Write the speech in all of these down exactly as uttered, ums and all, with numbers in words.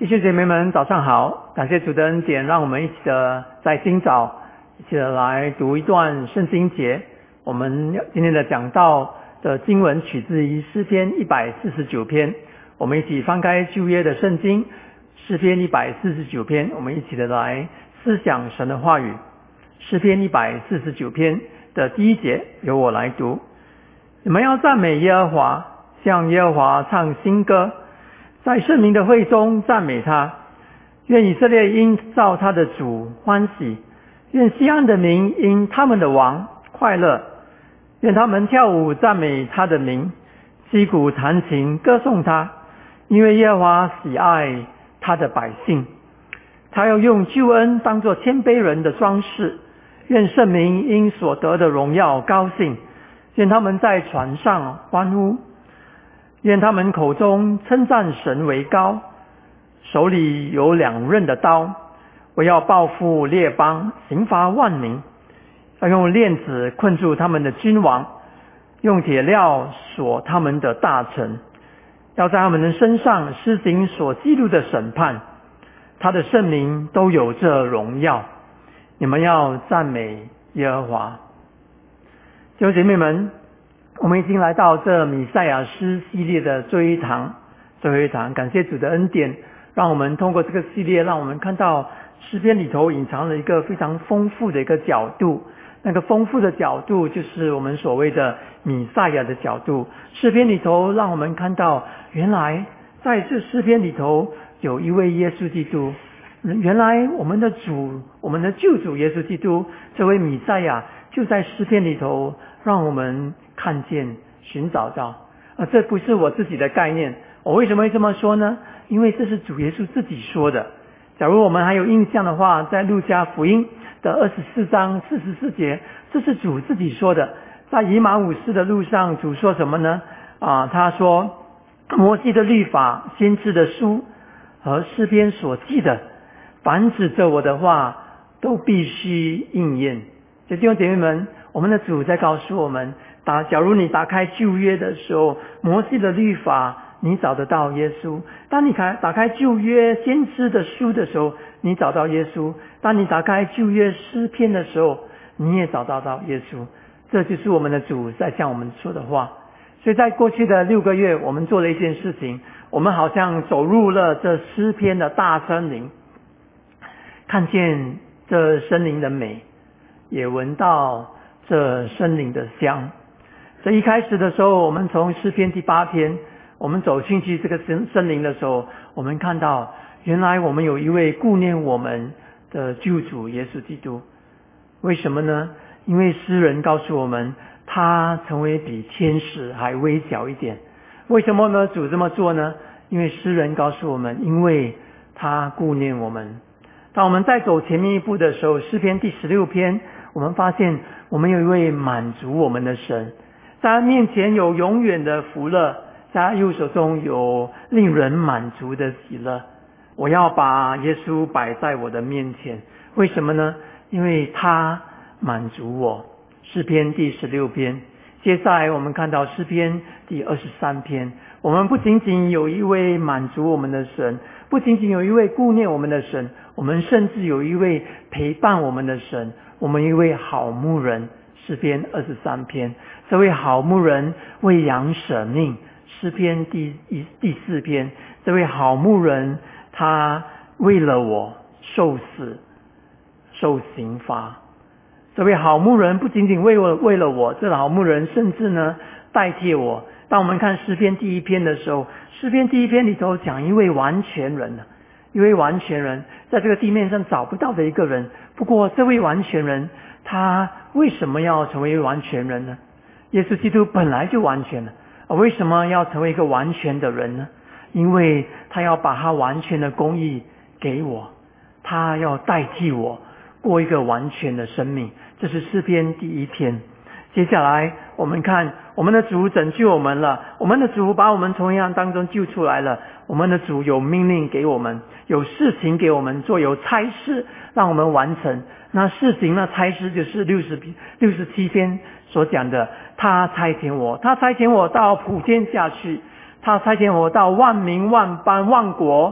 弟兄姐妹们早上好，感谢主的恩典，让我们一起的在今早一起的来读一段圣经节。我们今天的讲道的经文取自于诗篇一百四十九篇，我们一起翻开旧约的圣经诗篇一百四十九篇，我们一起的来思想神的话语。诗篇一百四十九篇的第一节由我来读。你们要赞美耶和华，向耶和华唱新歌，在圣民的会中赞美他。愿以色列因造他的主欢喜，愿西安的民因他们的王快乐。愿他们跳舞赞美他的名，击鼓弹琴歌颂他，因为耶和华喜爱他的百姓。他要用救恩当作谦卑人的装饰。愿圣民因所得的荣耀高兴，愿他们在船上欢呼。愿他们口中称赞神为高，手里有两刃的刀，我要报复列邦，刑罚万民。要用链子困住他们的君王，用铁镣锁他们的大臣，要在他们的身上施行所记录的审判。他的圣民都有这荣耀，你们要赞美耶和华。弟兄姐妹们，我们已经来到这米赛亚诗系列的最后一堂，最后一堂，感谢主的恩典，让我们通过这个系列，让我们看到诗篇里头隐藏了一个非常丰富的一个角度。那个丰富的角度就是我们所谓的米赛亚的角度。诗篇里头让我们看到，原来在这诗篇里头有一位耶稣基督，原来我们的主，我们的救主耶稣基督这位米赛亚就在诗篇里头让我们看见寻找到。而这不是我自己的概念，我为什么会这么说呢？因为这是主耶稣自己说的。假如我们还有印象的话，在路加福音的二十四章四十四节，这是主自己说的。在以马忤斯的路上，主说什么呢？啊，他说摩西的律法、先知的书和诗篇所记的，凡指着我的话都必须应验。弟兄姐妹们，我们的主在告诉我们，打假如你打开旧约的时候，摩西的律法你找得到耶稣；当你开打开旧约先知的书的时候，你找到耶稣；当你打开旧约诗篇的时候，你也找到到耶稣。这就是我们的主在向我们说的话。所以在过去的六个月，我们做了一件事情，我们好像走入了这诗篇的大森林，看见这森林的美，也闻到这森林的香。这一开始的时候，我们从诗篇第八篇，我们走进去这个森森林的时候，我们看到原来我们有一位顾念我们的救主耶稣基督。为什么呢？因为诗人告诉我们，他成为比天使还微小一点。为什么呢？主这么做呢？因为诗人告诉我们，因为他顾念我们。当我们再走前面一步的时候，诗篇第十六篇，我们发现我们有一位满足我们的神，在他面前有永远的福乐，在他右手中有令人满足的喜乐。我要把耶稣摆在我的面前，为什么呢？因为他满足我。诗篇第十六篇，接下来我们看到诗篇第二十三篇，我们不仅仅有一位满足我们的神，不仅仅有一位顾念我们的神，我们甚至有一位陪伴我们的神，我们一位好牧人。诗篇二十三篇，这位好牧人为羊舍命。诗篇第一第四篇，这位好牧人他为了我受死受刑罚。这位好牧人不仅仅为了为了我，这好牧人甚至呢代替我。当我们看诗篇第一篇的时候，诗篇第一篇里头讲一位完全人，一位完全人在这个地面上找不到的一个人。不过这位完全人他为什么要成为完全人呢？耶稣基督本来就完全了，为什么要成为一个完全的人呢？因为他要把他完全的公义给我，他要代替我过一个完全的生命。这是诗篇第一篇。接下来我们看，我们的主拯救我们了，我们的主把我们从黑暗当中救出来了，我们的主有命令给我们，有事情给我们做，有差事让我们完成。那事情那差事就是六十六十七篇所讲的，他差遣我，他差遣我到普天下去，他差遣我到万民万邦万国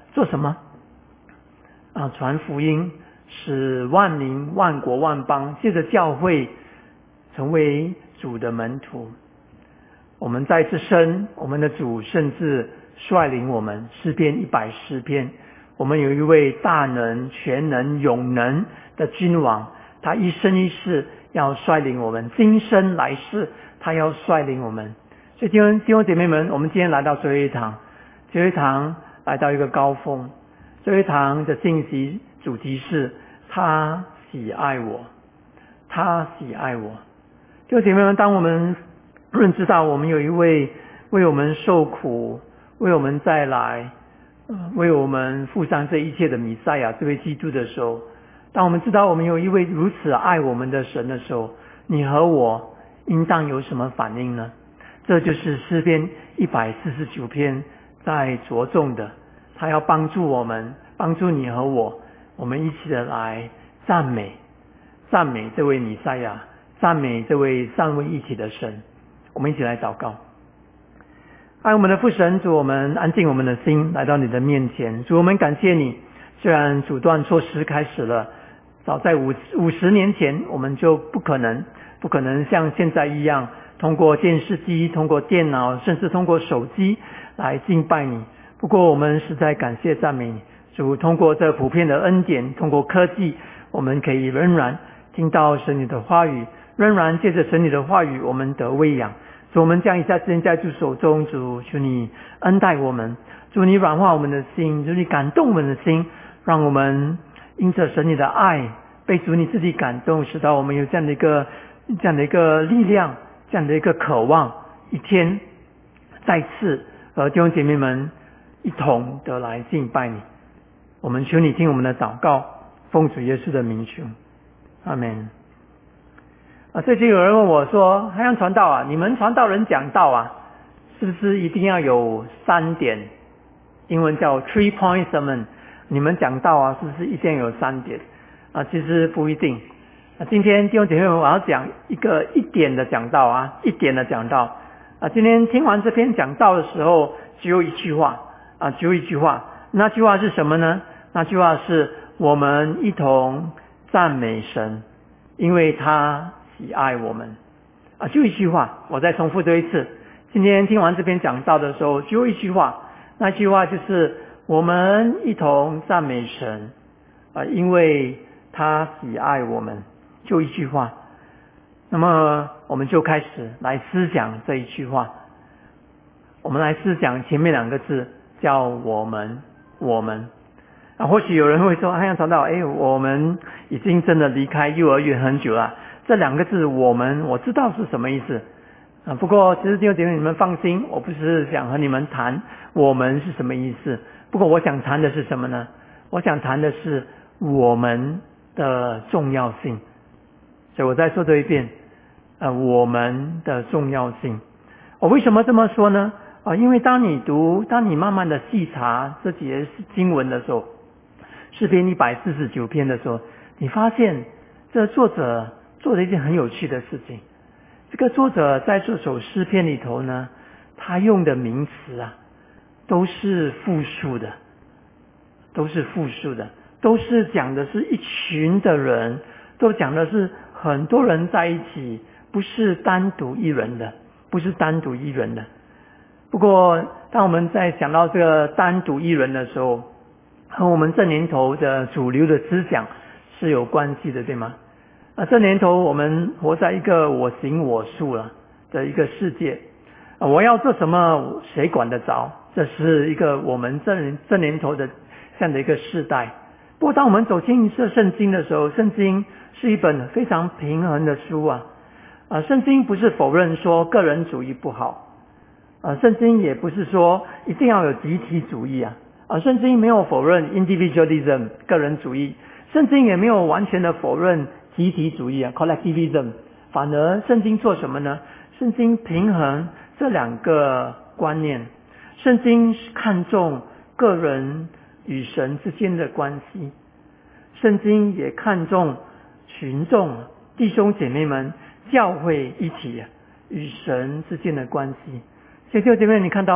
做什么？啊，传福音，使万民、万国、万邦借着教会成为主的门徒。我们在这生，我们的主甚至率领我们，诗篇一百诗篇，我们有一位大能、全能、永能的君王，他一生一世要率领我们，今生来世他要率领我们。所以弟兄弟兄姐妹们，我们今天来到最后一堂，最后一堂来到一个高峰，最后一堂的信息主题是他喜爱我，他喜爱我。弟兄姐妹们，当我们认知到我们有一位为我们受苦、为我们再来、为我们付上这一切的弥赛亚这位基督的时候，当我们知道我们有一位如此爱我们的神的时候，你和我应当有什么反应呢？这就是诗篇一百四十九篇在着重的，他要帮助我们，帮助你和我，我们一起的来赞美赞美这位弥赛亚，赞美这位三位一体的神。我们一起来祷告。爱我们的父神，主，我们安静我们的心来到你的面前。主，我们感谢你，虽然阻断措施开始了，早在五五十年前我们就不可能不可能像现在一样通过电视机、通过电脑，甚至通过手机来敬拜你。不过我们实在感谢赞美你，主，通过这普遍的恩典，通过科技，我们可以仍然听到神你的话语，仍然借着神你的话语我们得喂养。主，我们将以下时间在主手中，主，求你恩待我们，主，你软化我们的心，主，你感动我们的心，让我们因着神你的爱被主你自己感动，使到我们有这样的一个这样的一个力量，这样的一个渴望，一天再次和弟兄姐妹们一同的来敬拜你。我们求你听我们的祷告，奉主耶稣的名求，阿们。啊，最近有人问我说，海洋传道啊，你们传道人讲道啊，是不是一定要有三点？英文叫 three point sermon。你们讲道啊，是不是一定要有三点？啊，其实不一定。啊，今天弟兄姐妹们，我要讲一个一点的讲道啊，一点的讲道。啊，今天听完这篇讲道的时候，只有一句话啊，只有一句话。那句话是什么呢？那句话是我们一同赞美神，因为他喜爱我们。啊，就一句话，我再重复这一次。今天听完这篇讲道的时候，只有一句话，那句话就是我们一同赞美神，啊，因为他喜爱我们。就一句话。那么我们就开始来思想这一句话。我们来思想前面两个字，叫我们，我们。啊，或许有人会说，哎呀，传道，哎，我们已经真的离开幼儿园很久了。这两个字，我们，我知道是什么意思。啊，不过其实弟兄姐妹你们放心，我不是想和你们谈我们是什么意思。不过我想谈的是什么呢？我想谈的是我们的重要性。所以我再说这一遍，呃，我们的重要性。我为什么这么说呢？啊，因为当你读，当你慢慢的细查这几节经文的时候，诗篇一百四十九篇的时候，你发现这作者做了一件很有趣的事情。这个作者在这首诗篇里头呢，他用的名词啊，都是复数的，都是复数的，都是讲的是一群的人，都讲的是很多人在一起，不是单独一人的，不是单独一人的。不过当我们在想到这个单独一人的时候，和我们这年头的主流的思想是有关系的，对吗？啊，这年头我们活在一个我行我素了的一个世界，啊，我要做什么谁管得着？这是一个我们这年这年头的这样的一个世代。不过当我们走进这圣经的时候，圣经是一本非常平衡的书啊。啊，圣经不是否认说个人主义不好，啊，圣经也不是说一定要有集体主义啊。啊，圣经没有否认 individualism 个人主义，圣经也没有完全的否认集体主义啊 collectivism。反而圣经做什么呢？圣经平衡这两个观念。圣经看重个人与神之间的关系，圣经也看重群众弟兄姐妹们教会一体与神之间的关系。所以弟兄姐妹，你看到吗？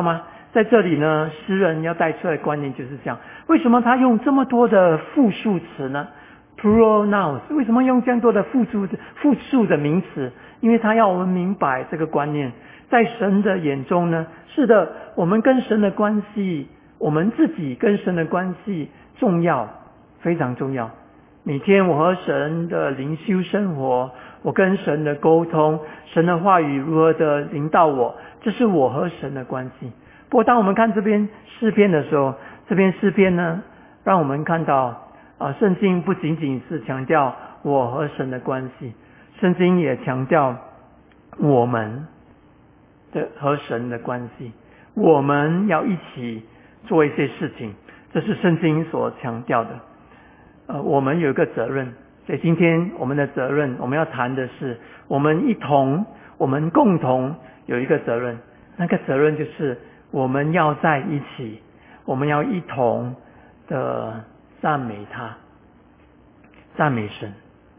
在这里呢，诗人要带出来的观念就是这样。为什么他用这么多的复数词呢？ plural nouns 为什么用这样多的复数复数的名词？因为他要我们明白这个观念，在神的眼中呢，是的，我们跟神的关系，我们自己跟神的关系重要，非常重要。每天我和神的灵修生活，我跟神的沟通，神的话语如何的领导我，这是我和神的关系。不过当我们看这篇诗篇的时候，这篇诗篇呢，让我们看到啊，圣经不仅仅是强调我和神的关系，圣经也强调我们的和神的关系，我们要一起做一些事情，这是圣经所强调的。呃，我们有一个责任，所以今天我们的责任，我们要谈的是，我们一同，我们共同有一个责任，那个责任就是我们要在一起，我们要一同的赞美他，赞美神。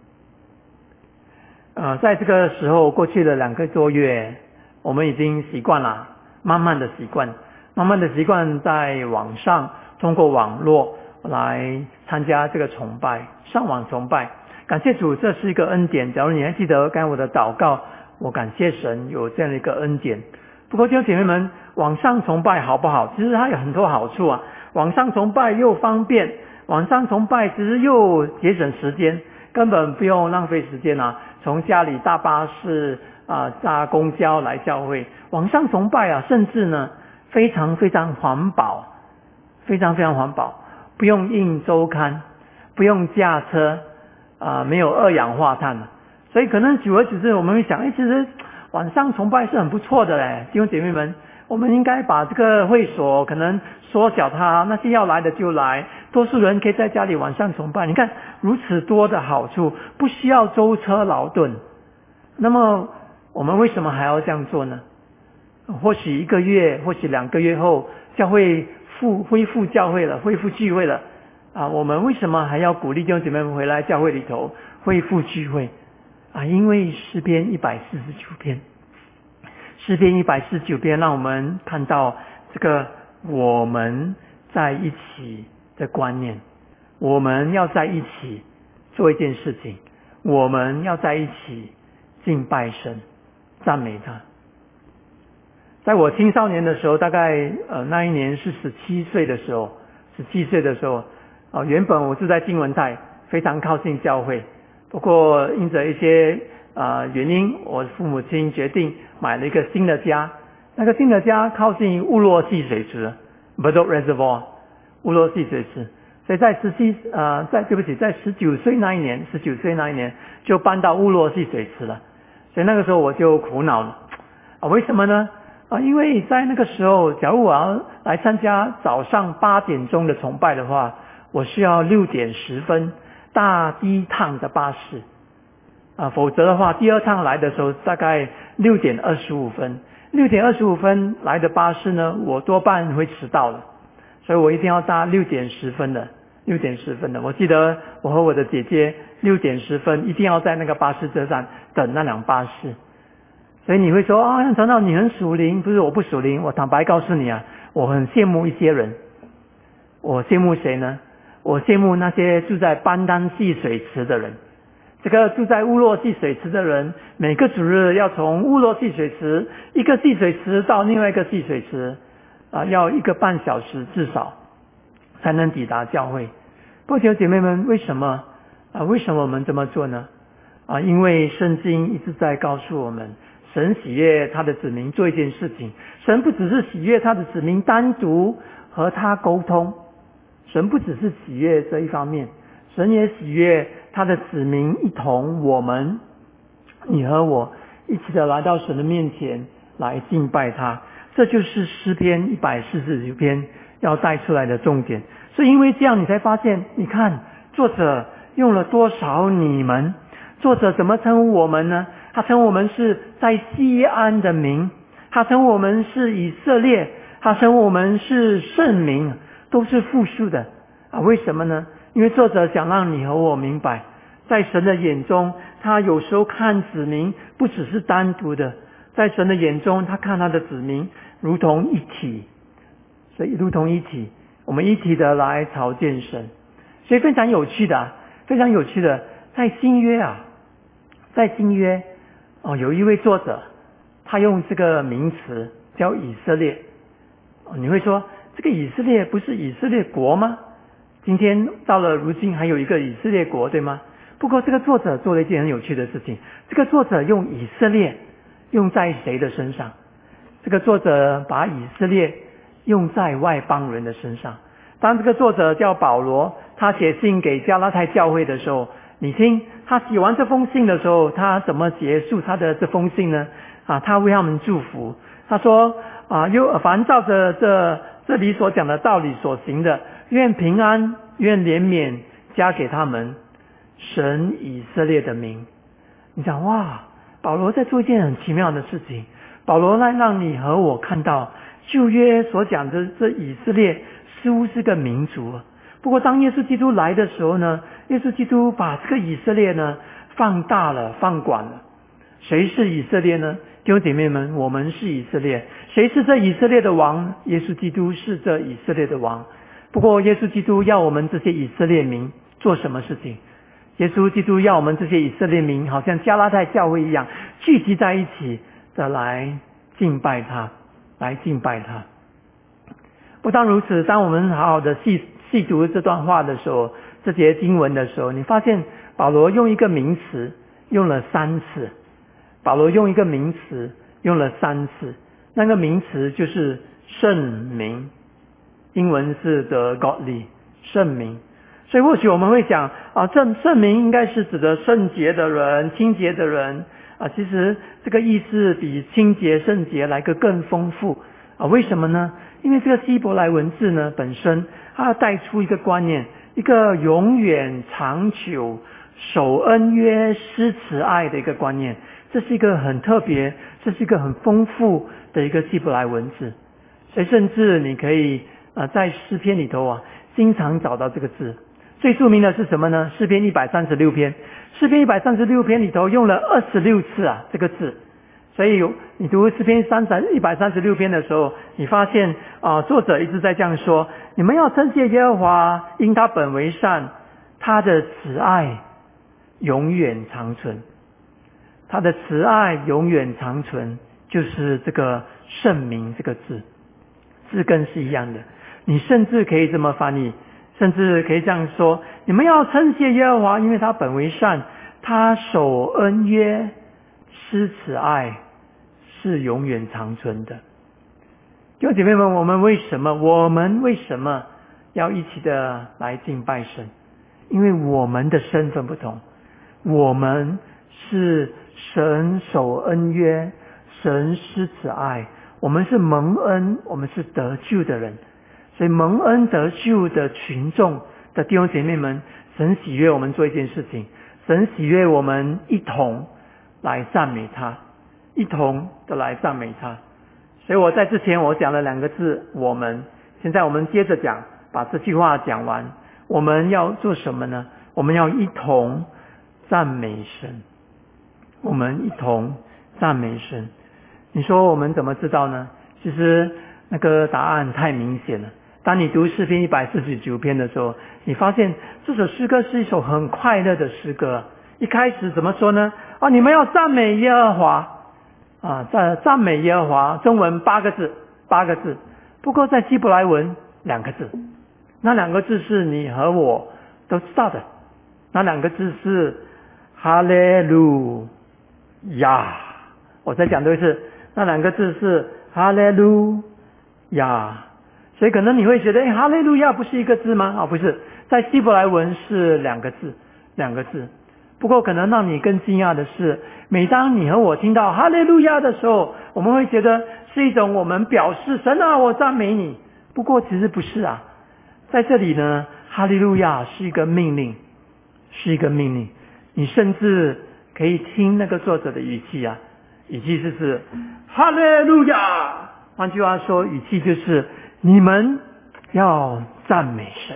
呃，在这个时候，过去的两个多月，我们已经习惯了，慢慢的习惯，慢慢的习惯在网上通过网络来参加这个崇拜，上网崇拜。感谢主，这是一个恩典。假如你还记得刚才我的祷告，我感谢神有这样的一个恩典。不过弟兄姐妹们，网上崇拜好不好？其实它有很多好处啊。网上崇拜又方便，网上崇拜其实又节省时间，根本不用浪费时间啊。从家里搭巴士啊、搭公交来教会，网上崇拜啊，甚至呢非常非常环保，非常非常环保，不用印周刊，不用驾车啊、没有二氧化碳，所以可能久而久之我们会想，哎，其实晚上崇拜是很不错的嘞，弟兄姐妹们，我们应该把这个会所可能缩小它，那些要来的就来，多数人可以在家里晚上崇拜。你看如此多的好处，不需要舟车劳顿。那么我们为什么还要这样做呢？或许一个月，或许两个月后，教会复恢复教会了，恢复聚会了啊！我们为什么还要鼓励弟兄姐妹们回来教会里头恢复聚会啊？因为诗篇一百四十九篇，诗篇一百四十九篇让我们看到这个我们在一起的观念，我们要在一起做一件事情，我们要在一起敬拜神，赞美他。在我青少年的时候，大概呃那一年是十七岁的时候，十七岁的时候，呃原本我住在金文泰，非常靠近教会，不过因着一些呃原因，我父母亲决定买了一个新的家。那个新的家靠近乌洛溪水池 （Bedok Reservoir）， 乌洛溪水池。所以在十七呃，在对不起，在十九岁那一年，十九岁那一年就搬到乌洛溪水池了。所以那个时候我就苦恼了啊，为什么呢？啊，因为在那个时候，假如我要来参加早上八点钟的崇拜的话，我需要六点十分搭第一趟的巴士啊，否则的话，第二趟来的时候大概六点二十五分，六点二十五分来的巴士呢，我多半会迟到了，所以我一定要搭六点十分的，六点十分的。我记得我和我的姐姐六点十分一定要在那个巴士车站等那辆巴士。所以你会说啊，传道你很属灵，不是我不属灵。我坦白告诉你啊，我很羡慕一些人。我羡慕谁呢？我羡慕那些住在班丹戏水池的人。这个住在乌洛戏水池的人，每个主日要从乌洛戏水池一个戏水池到另外一个戏水池啊，要一个半小时至少才能抵达教会。不过姐妹们，为什么啊？为什么我们这么做呢？啊，因为圣经一直在告诉我们，神喜悦他的子民做一件事情。神不只是喜悦他的子民单独和他沟通，神不只是喜悦这一方面，神也喜悦他的子民一同，我们你和我一起的来到神的面前来敬拜他。这就是诗篇一百四十九篇要带出来的重点。所以因为这样，你才发现，你看作者用了多少你们，作者怎么称呼我们呢？他称呼我们是在西安的民，他称呼我们是以色列，他称呼我们是圣民，都是复数的啊。为什么呢？因为作者想让你和我明白，在神的眼中，他有时候看子民不只是单独的，在神的眼中，他看他的子民如同一体， 所以如同一体，我们一体的来朝见神。所以非常有趣的、啊，非常有趣的，在新约啊，在新约哦，有一位作者，他用这个名词叫以色列。哦，你会说这个以色列不是以色列国吗？今天到了如今还有一个以色列国，对吗？不过这个作者做了一件很有趣的事情，这个作者用以色列用在谁的身上？这个作者把以色列用在外邦人的身上。当这个作者叫保罗，他写信给加拉太教会的时候，你听他写完这封信的时候，他怎么结束他的这封信呢？啊，他为他们祝福，他说啊，又凡照着这这里所讲的道理所行的，愿平安，愿怜悯加给他们，神以色列的名。你讲哇，保罗在做一件很奇妙的事情。保罗来让你和我看到旧约所讲的这以色列似乎是个民族，不过当耶稣基督来的时候呢，耶稣基督把这个以色列呢放大了，放广了。谁是以色列呢？弟兄姐妹们，我们是以色列。谁是这以色列的王？耶稣基督是这以色列的王。不过耶稣基督要我们这些以色列民做什么事情？耶稣基督要我们这些以色列民好像加拉太教会一样，聚集在一起的来敬拜他，来敬拜他。不但如此，当我们好好的细细读这段话的时候，这节经文的时候，你发现保罗用一个名词用了三次。保罗用一个名词用了三次，那个名词就是圣名，英文是 the godly 圣名。所以或许我们会讲啊，圣圣名应该是指的圣洁的人、清洁的人啊。其实这个意思比清洁、圣洁来个更丰富啊。为什么呢？因为这个希伯来文字呢本身，它要带出一个观念，一个永远长久、守恩约、施慈爱的一个观念。这是一个很特别，这是一个很丰富的一个希伯来文字。所以甚至你可以呃在诗篇里头啊，经常找到这个字。最著名的是什么呢？诗篇一百三十六篇，诗篇一百三十六篇里头用了二十六次啊这个字。所以你读诗篇一百三十六篇的时候，你发现啊、呃、作者一直在这样说：你们要称谢耶和华，因他本为善，他的慈爱永远长存。他的慈爱永远长存，就是这个圣名这个字，字根是一样的。你甚至可以这么翻译，甚至可以这样说：你们要称谢耶和华，因为他本为善，他守恩约，施慈爱，是永远长存的。弟兄姐妹们，我们为什么我们为什么要一起的来敬拜神？因为我们的身份不同，我们是神守恩约，神施慈爱，我们是蒙恩，我们是得救的人。所以蒙恩得救的群众的弟兄姐妹们，神喜悦我们做一件事情，神喜悦我们一同来赞美他，一同的来赞美他。所以我在之前我讲了两个字我们，现在我们接着讲，把这句话讲完。我们要做什么呢？我们要一同赞美神，我们一同赞美神。你说我们怎么知道呢？其实那个答案太明显了。当你读诗篇一百四十九篇的时候，你发现这首诗歌是一首很快乐的诗歌。一开始怎么说呢？啊，你们要赞美耶和华啊，赞赞美耶和华，中文八个字，八个字。不过在希伯来文两个字，那两个字是你和我都知道的，那两个字是哈利路亚。我再讲多一次，那两个字是哈利路亚。所以可能你会觉得，哎，哈利路亚不是一个字吗？啊、哦，不是，在希伯来文是两个字，两个字。不过可能让你更惊讶的是，每当你和我听到哈利路亚的时候，我们会觉得是一种我们表示神啊，我赞美你。不过其实不是啊，在这里呢，哈利路亚是一个命令，是一个命令。你甚至可以听那个作者的语气啊，语气就是哈利路亚。换句话说，语气就是你们要赞美神，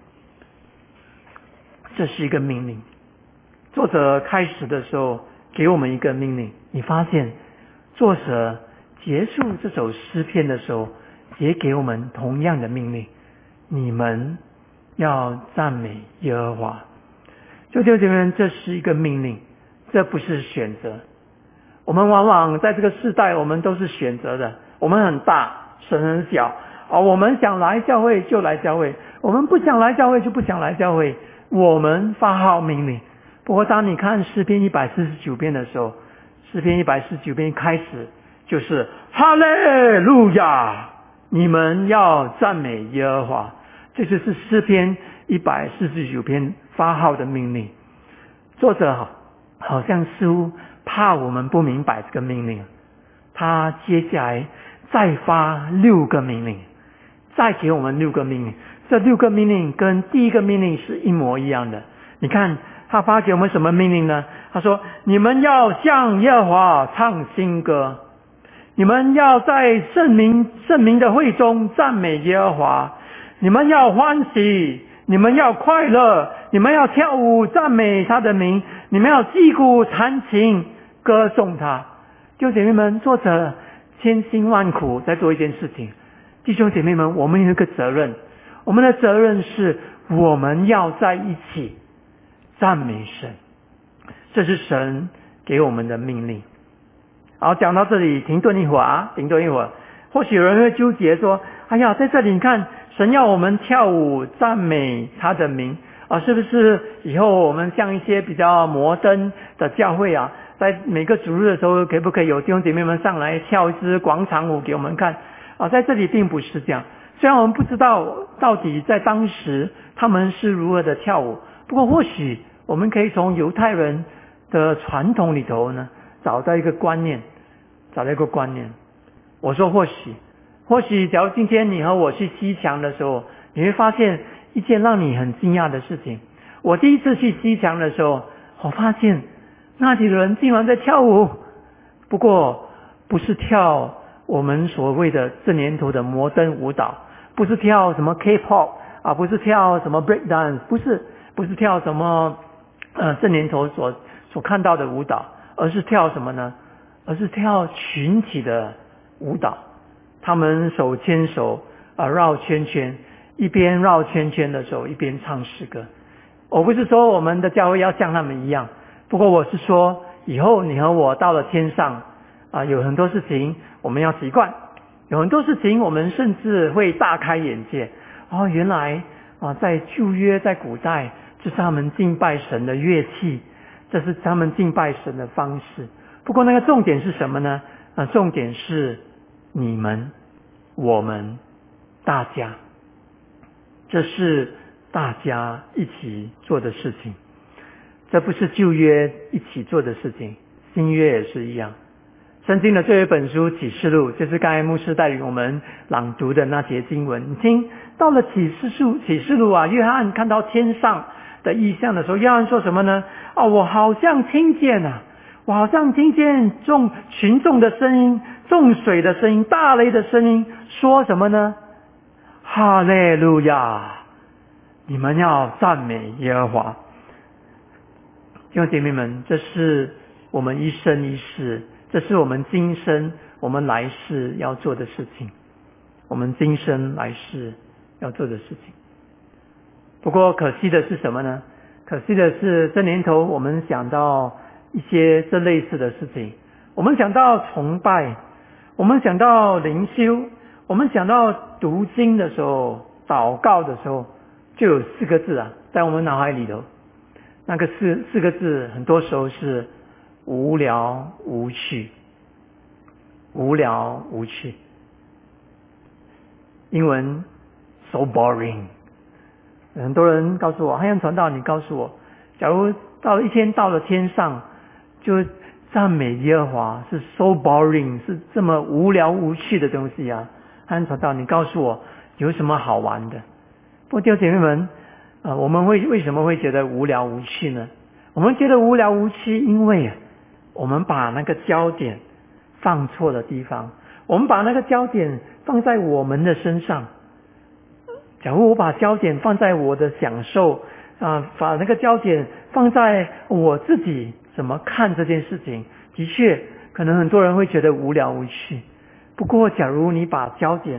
这是一个命令。作者开始的时候给我们一个命令，你发现作者结束这首诗篇的时候也给我们同样的命令，你们要赞美耶和华。就弟兄姐妹们，这是一个命令，这不是选择。我们往往在这个世代，我们都是选择的。我们很大，神很小啊，我们想来教会就来教会，我们不想来教会就不想来教会。我们发号命令。不过当你看诗篇一百四十九篇的时候，诗篇一百四十九篇开始就是哈利路亚，你们要赞美耶和华。这就是诗篇一百四十九篇发号的命令。作者好好像似乎怕我们不明白这个命令，他接下来再发六个命令，再给我们六个命令。这六个命令跟第一个命令是一模一样的。你看他发给我们什么命令呢？他说，你们要向耶和华唱新歌，你们要在圣民圣民的会中赞美耶和华，你们要欢喜，你们要快乐，你们要跳舞赞美他的名，你们要击鼓弹琴歌颂他。弟兄姐妹们，作者千辛万苦在做一件事情。弟兄姐妹们，我们有一个责任，我们的责任是我们要在一起赞美神，这是神给我们的命令。好，讲到这里停顿一会儿啊，停顿一会儿。或许有人会纠结说，哎呀，在这里你看神要我们跳舞赞美他的名啊，是不是以后我们像一些比较摩登的教会啊，在每个主日的时候可不可以有弟兄姐妹们上来跳一支广场舞给我们看啊？在这里并不是这样。虽然我们不知道到底在当时他们是如何的跳舞，不过或许我们可以从犹太人的传统里头呢，找到一个观念，找到一个观念。我说或许，或许假如今天你和我去西墙的时候，你会发现一件让你很惊讶的事情。我第一次去西墙的时候，我发现那里的人竟然在跳舞，不过不是跳我们所谓的这年头的摩登舞蹈，不是跳什么 K-pop 啊，不是跳什么 break dance， 不是不是跳什么呃这年头所所看到的舞蹈，而是跳什么呢？而是跳群体的舞蹈。他们手牵手啊绕圈圈，一边绕圈圈的时候一边唱诗歌。我不是说我们的教会要像他们一样，不过我是说以后你和我到了天上啊，有很多事情我们要习惯，有很多事情我们甚至会大开眼界。哦，原来啊在旧约在古代这是他们敬拜神的乐器，这是他们敬拜神的方式。不过那个重点是什么呢？啊，重点是你们、我们、大家，这是大家一起做的事情。这不是旧约一起做的事情，新约也是一样。圣经的最后一本书启示录，就是刚才牧师带领我们朗读的那节经文。你听到了启示录，启示录啊，约翰看到天上的异象的时候，约翰说什么呢？哦，我好像听见啊，我好像听见众群众的声音，众水的声音，大雷的声音，说什么呢？哈利路亚！你们要赞美耶和华。弟兄姐妹们，这是我们一生一世，这是我们今生我们来世要做的事情，我们今生来世要做的事情。不过可惜的是什么呢？可惜的是这年头我们想到一些这类似的事情，我们想到崇拜，我们想到灵修，我们想到读经的时候，祷告的时候，就有四个字啊，在我们脑海里头，那个四四个字很多时候是无聊无趣，无聊无趣。英文 so boring。很多人告诉我，汉阳传道，你告诉我，假如到了一天到了天上，就赞美耶和华是 so boring， 是这么无聊无趣的东西啊。汉阳传道，你告诉我有什么好玩的？不过弟兄姐妹们，呃，我们会为什么会觉得无聊无趣呢？我们觉得无聊无趣，因为我们把那个焦点放错了地方，我们把那个焦点放在我们的身上。假如我把焦点放在我的享受啊、呃，把那个焦点放在我自己怎么看这件事情，的确可能很多人会觉得无聊无趣。不过假如你把焦点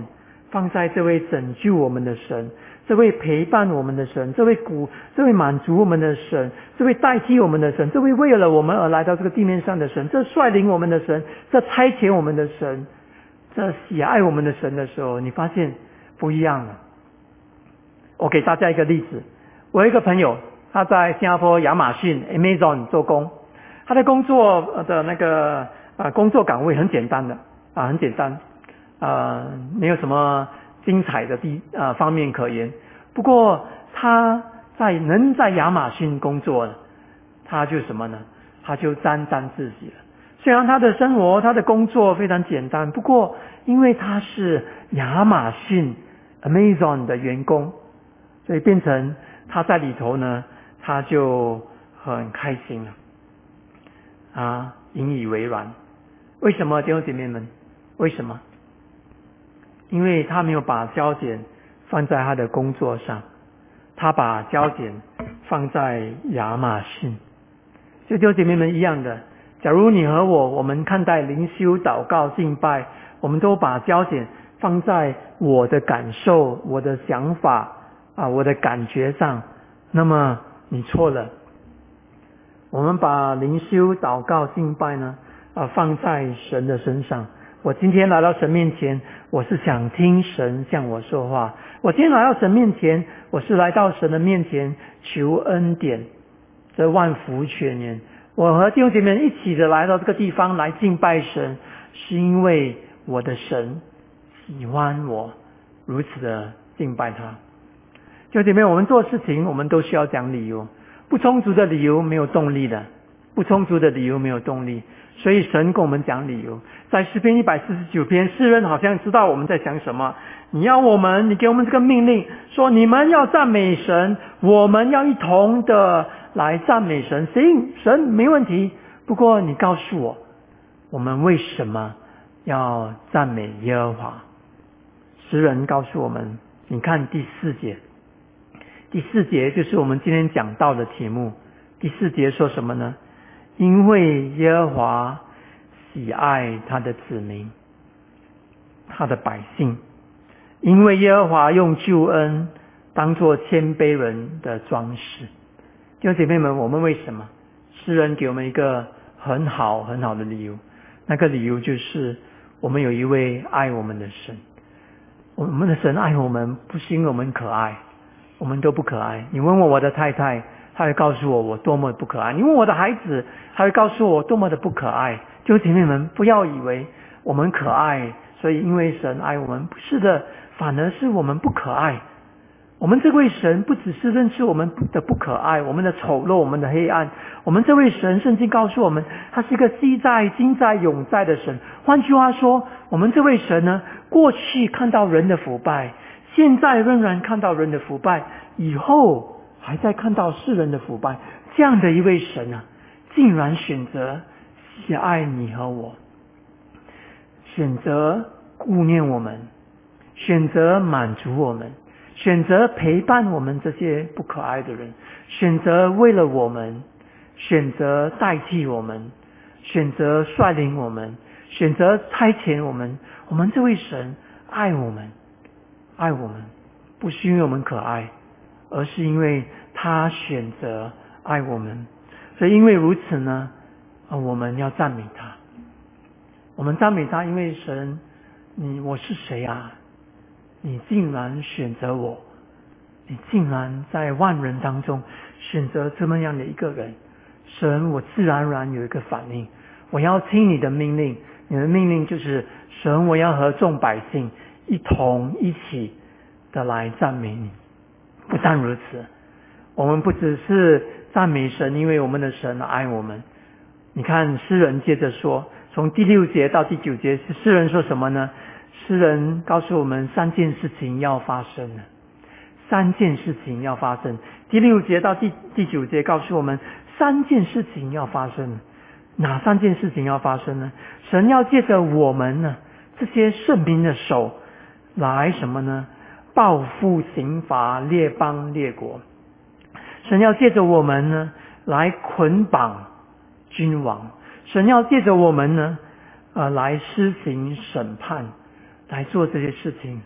放在这位拯救我们的神，这位陪伴我们的神，这位鼓这位满足我们的神，这位代替我们的神，这位为了我们而来到这个地面上的神，这率领我们的神，这差遣我们的神，这喜爱我们的神的时候，你发现不一样了。我给大家一个例子，我有一个朋友，他在新加坡亚马逊 Amazon 做工，他的工作的那个呃工作岗位很简单的啊，很简单，呃，没有什么精彩的地呃方面可言。不过他在能在亚马逊工作，他就什么呢？他就沾沾自喜了。虽然他的生活、他的工作非常简单，不过因为他是亚马逊 Amazon 的员工，所以变成他在里头呢，他就很开心了，啊，引以为然。为什么弟兄姐妹们？为什么？因为他没有把焦点放在他的工作上，他把焦点放在亚马逊。就弟兄姐妹们一样的，假如你和我，我们看待灵修、祷告、敬拜，我们都把焦点放在我的感受、我的想法啊、我的感觉上，那么你错了。我们把灵修、祷告、敬拜呢，啊，放在神的身上。我今天来到神面前，我是想听神向我说话。我今天来到神面前，我是来到神的面前求恩典，这万福全年。我和弟兄姐妹一起的来到这个地方来敬拜神，是因为我的神喜欢我如此的敬拜他。弟兄姐妹，我们做事情我们都需要讲理由，不充足的理由没有动力的，不充足的理由没有动力。所以神跟我们讲理由，在诗篇一百四十九篇，诗人好像知道我们在想什么。你要我们，你给我们这个命令，说你们要赞美神，我们要一同的来赞美神。行，神没问题。不过你告诉我，我们为什么要赞美耶和华？诗人告诉我们，你看第四节，第四节就是我们今天讲到的题目。第四节说什么呢？因为耶和华喜爱他的子民，他的百姓。因为耶和华用救恩当作谦卑人的装饰。弟兄姐妹们，我们为什么？诗人给我们一个很好很好的理由，那个理由就是我们有一位爱我们的神。我们的神爱我们，不是因为我们可爱，我们都不可爱。你问我我的太太，她会告诉我我多么不可爱。你问我的孩子，他会告诉我多么的不可爱。弟兄姐妹们，不要以为我们可爱，所以因为神爱我们，不是的，反而是我们不可爱。我们这位神不只是认识我们的不可爱，我们的丑陋，我们的黑暗。我们这位神圣经告诉我们，他是一个昔在、今在、永在的神。换句话说，我们这位神呢，过去看到人的腐败，现在仍然看到人的腐败，以后还在看到世人的腐败。这样的一位神啊，竟然选择喜爱你和我，选择顾念我们，选择满足我们，选择陪伴我们这些不可爱的人，选择为了我们，选择代替我们，选择率领我们，选择差遣我们。我们这位神爱我们，爱我们，不是因为我们可爱，而是因为他选择爱我们。所以因为如此呢，我们要赞美他。我们赞美他，因为神，你我是谁啊？你竟然选择我，你竟然在万人当中选择这么样的一个人。神，我自然而然有一个反应，我要听你的命令。你的命令就是神，我要和众百姓一同一起的来赞美你。不但如此，我们不只是赞美神，因为我们的神爱我们。你看诗人接着说，从第六节到第九节，诗人说什么呢？诗人告诉我们三件事情要发生了，三件事情要发生。第六节到第第九节告诉我们三件事情要发生。哪三件事情要发生呢？神要借着我们呢，这些圣民的手来什么呢？报复刑罚列邦列国。神要借着我们呢，来捆绑君王。神要借着我们呢，呃，来施行审判，来做这些事情。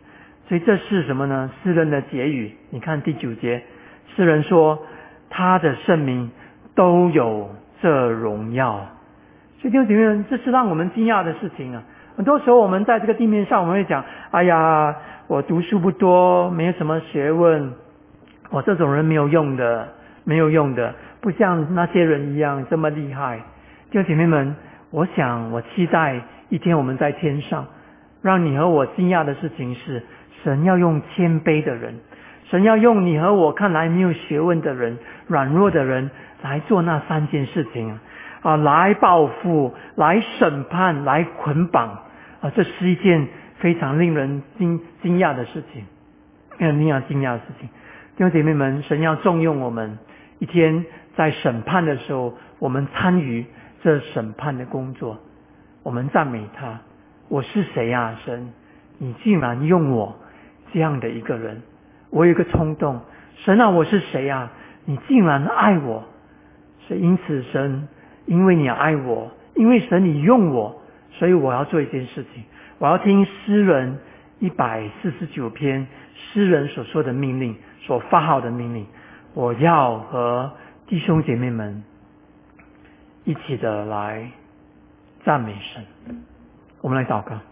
所以这是什么呢？诗人的结语，你看第九节，诗人说他的圣名都有这荣耀。所以弟兄姐妹们，这是让我们惊讶的事情啊！很多时候我们在这个地面上，我们会讲，哎呀，我读书不多，没有什么学问，我这种人没有用的，没有用的，不像那些人一样这么厉害。弟兄姐妹们，我想我期待一天我们在天上，让你和我惊讶的事情是，神要用谦卑的人，神要用你和我看来没有学问的人，软弱的人来做那三件事情啊，来报复，来审判，来捆绑啊，这是一件非常令人惊惊讶的事情，令人令人惊讶的事情。弟兄姐妹们，神要重用我们，一天在审判的时候，我们参与这审判的工作，我们赞美他。我是谁啊，神？你竟然用我这样的一个人。我有一个冲动，神啊，我是谁啊？你竟然爱我。所以因此神，因为你爱我，因为神你用我，所以我要做一件事情，我要听诗人一百四十九篇诗人所说的命令，所发号的命令，我要和弟兄姐妹们一起的来赞美神。我们来祷告。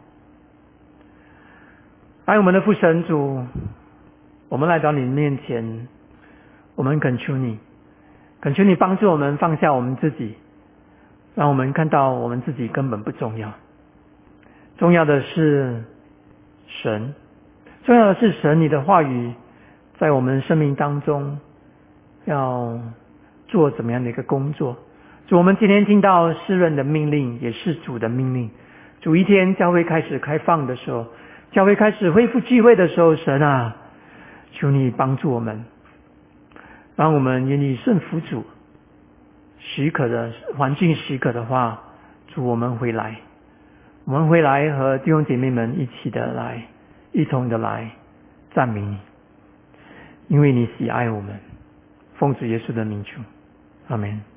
爱我们的父神主，我们来到你面前，我们恳求你，恳求你帮助我们放下我们自己，让我们看到我们自己根本不重要，重要的是神，重要的是神你的话语在我们生命当中要做怎么样的一个工作。主，我们今天听到诗人的命令，也是主的命令。主，一天教会开始开放的时候，教会开始恢复聚会的时候，神啊，求你帮助我们，让我们愿意顺服主，许可的环境许可的话，主，我们回来，我们回来和弟兄姐妹们一起的来，一同的来赞美你，因为你喜爱我们。奉主耶稣的名求，阿们。